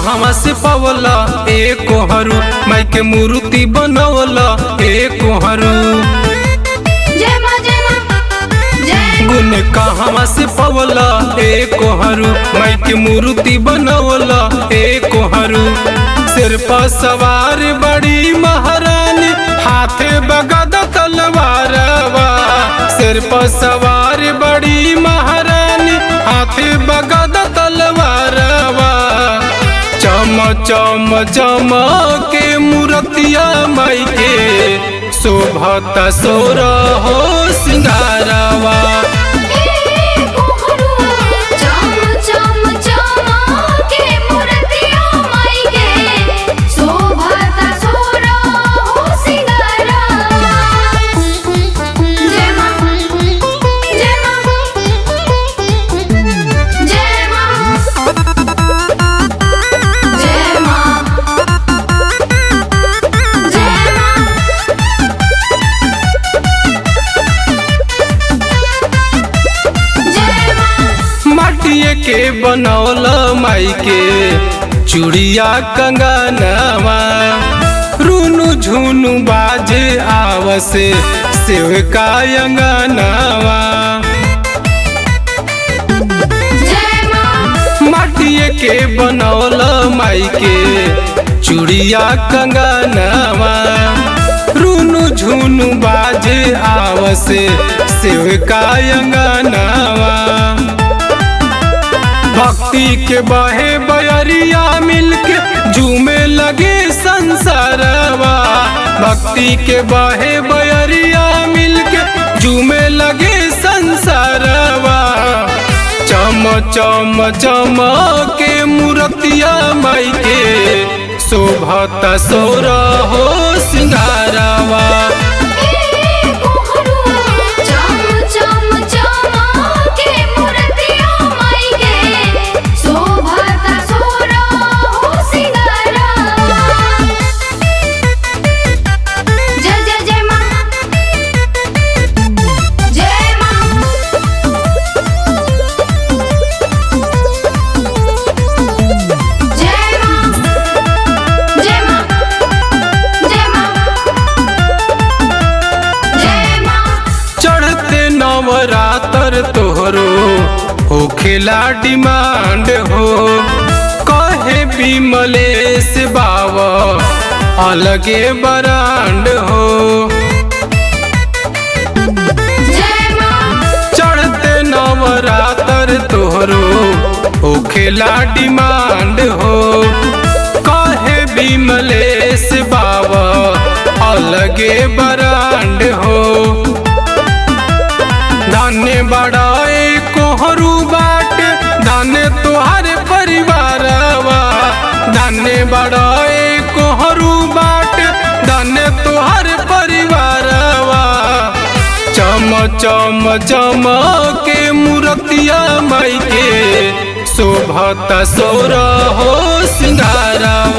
कहवा से पवला ए कोहरू, माई के मूर्ति बनवला ए कोहरू। गुण कहवा से पवला ए कोहरू, माई के मूर्ति बनवला ए कोहरू। सिर पर सवार बड़ी महारानी, हाथे बगद तलवारवा। सिर पर सवार बड़ी महारानी, हाथे बगद तलवारवा। चम चम चम के मूर्तिया माई के, शोभता सोरहो सिंगारवा। माटिए के बनौल माई के चूड़िया कंगनवा। रूनु झुनु बाजे आवसे सेव का अंगनवा। माटिए के बनौल माई के चूड़िया कंगनवा। रूनु झुनु बाजे आवसे सेव का अंगनवा। भक्ति के बहे बयरिया मिलके झूमे लगे संसारवा। भक्ति के बहे बयरिया मिलके झूमे लगे संसारवा। चम चम चम के मूर्तिया माई के, शोभता सोरहो सिंगारवा। नवरात्र तोहरो होखेला डिमांड हो, कहे विमलेश बाबा अलगे बरांड हो। चढ़ते नवरात्र तोहरो होखेला डिमांड हो, कहे विमलेश बाबा अलगे बरांड हो। धान्य बड़ाए कोहरू बाट, धान्य तोहर परिवारवा। धान्य बड़ाए कोहरू बाट, धान्य तोहर परिवारवा। चम चम चम के मूर्तिया माई के, शोभता सोरहो सिंगारवा।